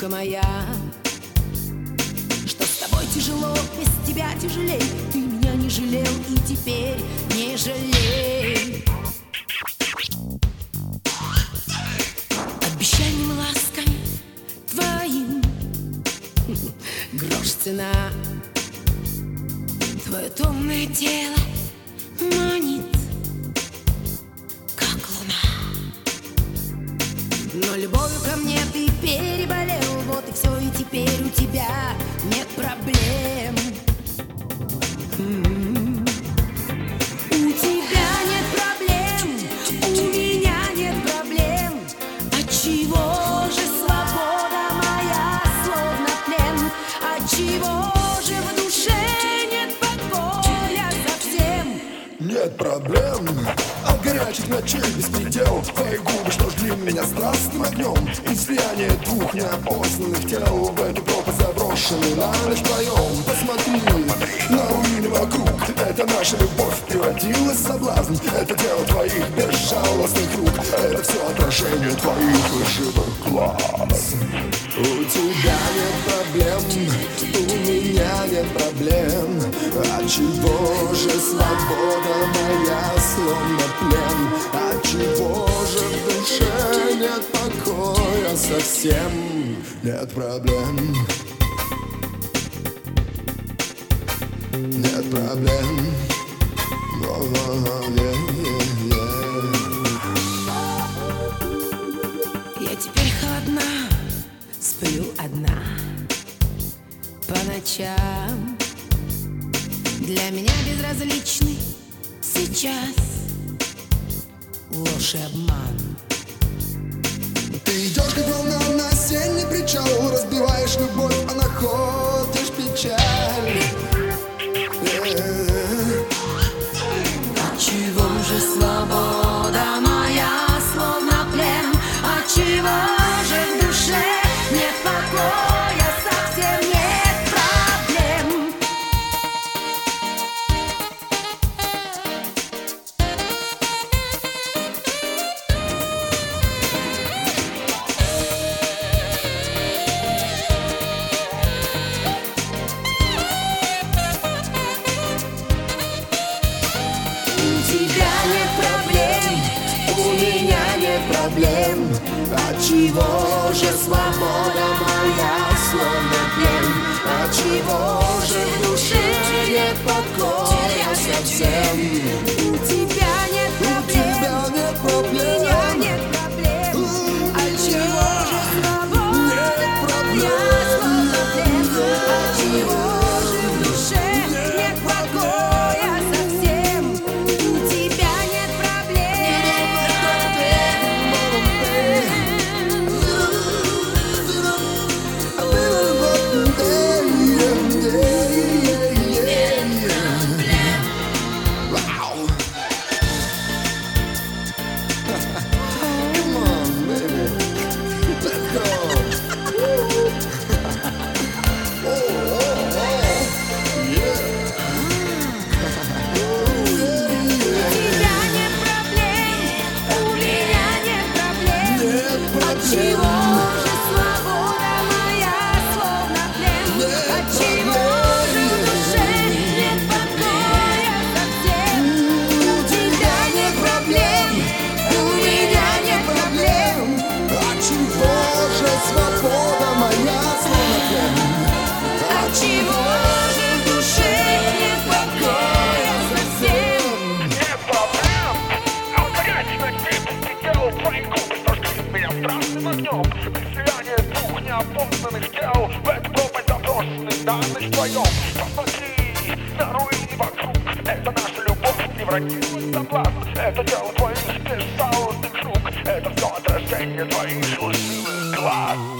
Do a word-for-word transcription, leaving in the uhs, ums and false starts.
девушка моя, что с тобой тяжело, без тебя тяжелей. Ты меня не жалел и теперь не жалей. Обещанием, ласками твоим грош цена. Твое томное тело манит, как луна. Но любовью ко мне ты переболел, вот и все, и теперь у тебя нет проблем. М-м-м. У тебя нет проблем, у меня нет проблем. Отчего же свобода моя словно плен? Отчего же в душе нет покоя совсем? Нет проблем, от горячих ночей беспредел. Твои губы, что жгли меня страстным огнем, и слияние двух неопознанных тел в эту пропасть заброшенную на ночь вдвоем. Посмотри на руины вокруг, это наша любовь превратилась в соблазн. Это дело твоих безжалостных рук, это все отражение твоих лживых глаз. У тебя нет проблем, у меня нет проблем. Отчего же свобода моя словно плен? Отчего же в душе нет покоя совсем? Нет проблем, нет проблем. Я теперь холодна, сплю одна по ночам. Для меня безразличны сейчас ложь и обман. Ты идешь, как волна на осенний причал, разбиваешь любовь, а находишь печаль. Отчего же свобода моя словно плен? Отчего же в душе нет покоя, совсем нет проблем? У тебя нет проблем, у меня нет проблем. Отчего же свобода моя словно плен? Отчего же в душе нет покоя совсем? У тебя нет проблем, у меня нет проблем. Отчего же свобода моя словно плен? Отчего же в душе нет покоя совсем? У тебя нет проблем. Come on, baby, let's go. Oh, oh, oh, yeah. У тебя нет проблем, у меня нет проблем. Отчего же свобода моя словно плен? Отчего же в душе нет покоя совсем? У тебя нет проблем, у меня нет проблем. Отчего же свобода моя словно плен? Отчего же в душе нет покоя совсем? Нет проблем, от горячих ночей беспредел. Твои губы сожгли меня страстным огнем, и слияние двух неопознанных тел в эту пропасть заброшенных на ночь вдвоем. Посмотри на руины вокруг, это наша любовь превратилась в соблазн. Это дело твоих безжалостных рук, это все отражение твоих лживых глаз.